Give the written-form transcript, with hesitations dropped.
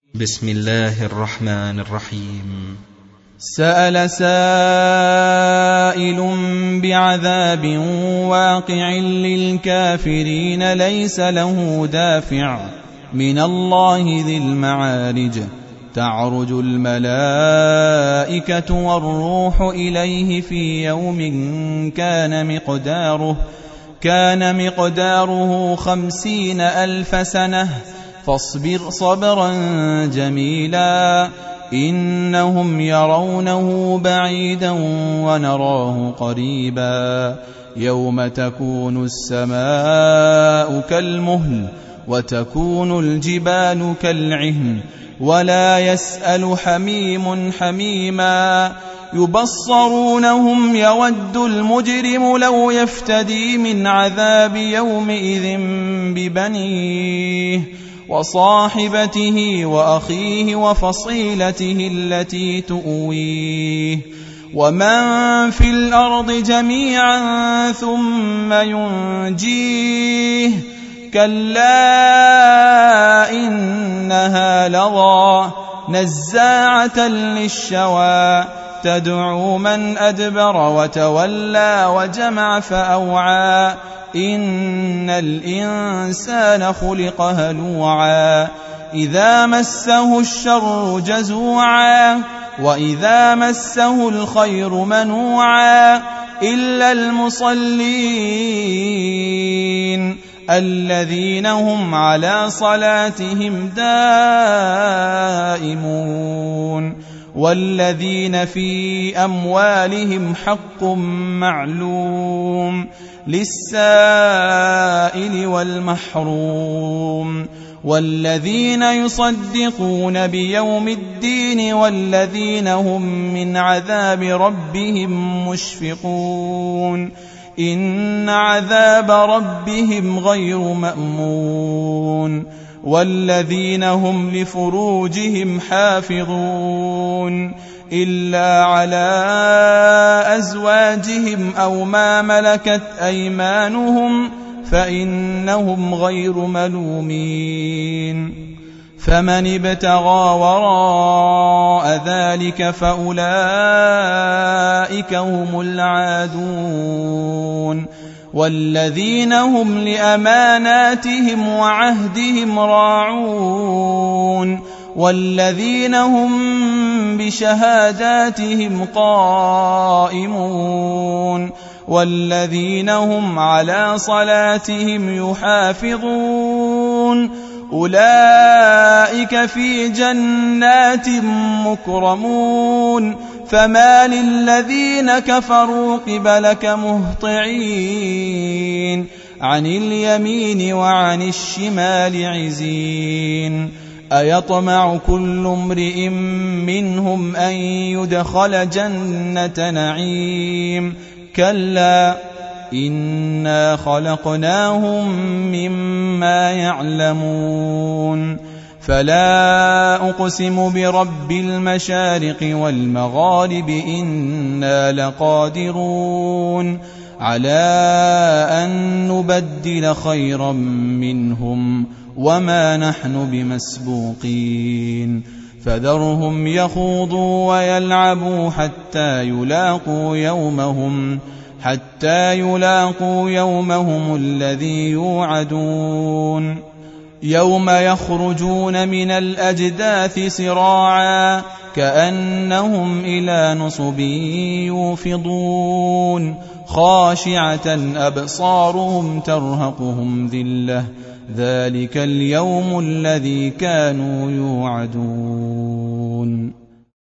بسم الله الرحمن الرحيم. سأل سائل بعذاب واقع للكافرين ليس له دافع من الله ذي المعارج تعرج الملائكة والروح إليه في يوم كان مقداره 50,000 سنة فاصبر صبرا جميلا إنهم يرونه بعيدا ونراه قريبا يوم تكون السماء كالمهل وتكون الجبال كالعهن ولا يسأل حميم حميما يبصرونهم يود المجرم لو يفتدي من عذاب يومئذ ببنيه وصاحبته وأخيه وفصيلته التي تؤويه ومن في الأرض جميعا ثم ينجيه كلا إنها لظى نزاعة للشوى تدعو من أدبر وتولى وجمع فأوعى إن الإنسان خلق هلوعا إذا مسه الشر جزوعا وإذا مسه الخير منوعا إلا المصلين الذين هم على صلاتهم دائمون والذين في أموالهم حق معلوم للسائل والمحروم والذين يصدقون بيوم الدين والذين هم من عذاب ربهم مشفقون إن عذاب ربهم غير مأمون والذين هم لفروجهم حافظون إلا على أزواجهم أو ما ملكت أيمانهم فإنهم غير ملومين فمن ابتغى وراء ذلك فأولئك هم العادون والذين هم لأماناتهم وعهدهم راعون والذين هم بشهاداتهم قائمون والذين هم على صلاتهم يحافظون أولئك في جنات مكرمون فما للذين كفروا قبلك مهطعين عن اليمين وعن الشمال عزين أيطمع كل امرئ منهم أن يدخل جنة نعيم كلا إنا خلقناهم مما يعلمون فلا أقسم برب المشارق والمغارب إنا لقادرون على أن نبدل خيرا منهم وما نحن بمسبوقين فذرهم يخوضوا ويلعبوا حتى يلاقوا يومهم الذي يوعدون يوم يخرجون من الأجداث سراعا كأنهم إلى نصب يوفضون خاشعة أبصارهم ترهقهم ذلة ذلك اليوم الذي كانوا يوعدون.